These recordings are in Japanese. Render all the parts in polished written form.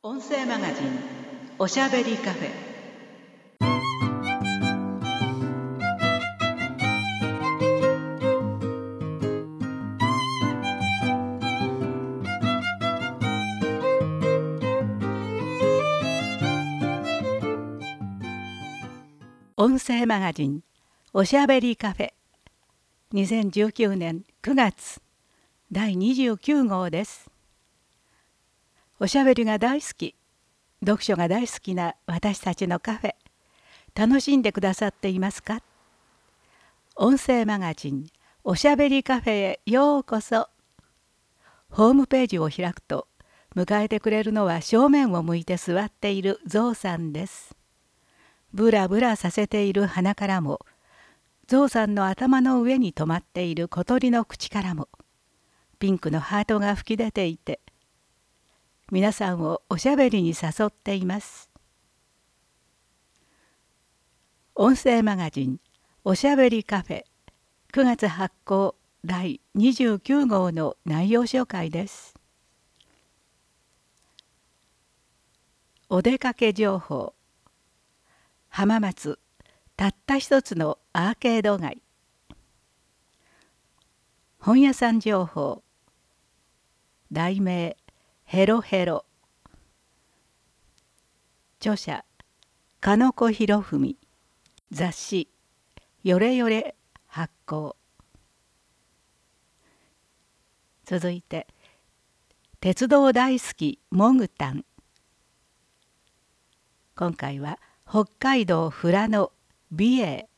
音声マガジンおしゃべりカフェ。音声マガジンおしゃべりカフェ2019年9月第29号です。おしゃべりが大好き、読書が大好きな私たちのカフェ、楽しんでくださっていますか？音声マガジンおしゃべりカフェへようこそ。ホームページを開くと迎えてくれるのは正面を向いて座っているゾウさんです。ブラブラさせている鼻からも、ゾウさんの頭の上に止まっている小鳥の口からもピンクのハートが吹き出ていて、皆さんをおしゃべりに誘っています。音声マガジンおしゃべりカフェ9月発行第29号の内容紹介です。お出かけ情報。浜松たった一つのアーケード街。本屋さん情報。題名ヘロヘロ。著者鹿子博文。雑誌よれよれ発行。続いて鉄道大好きモグタン。今回は北海道富良野美瑛。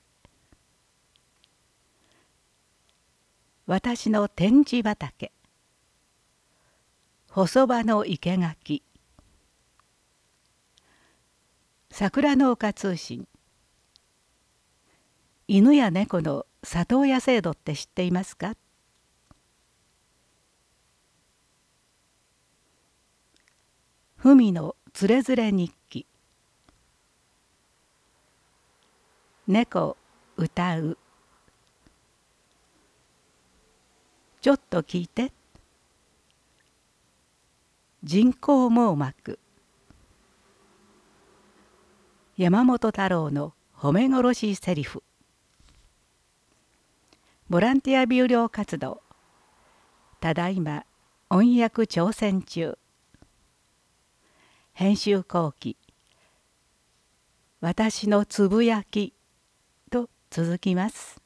私の展示畑。細場の生垣。桜農家通信。犬や猫の里親制度って知っていますか？ふみのつれづれ日記。猫歌う。ちょっと聞いて。人工網膜。山本太郎の褒め殺しセリフ。ボランティア有料活動。ただいま音訳挑戦中。編集後期。私のつぶやきと続きます。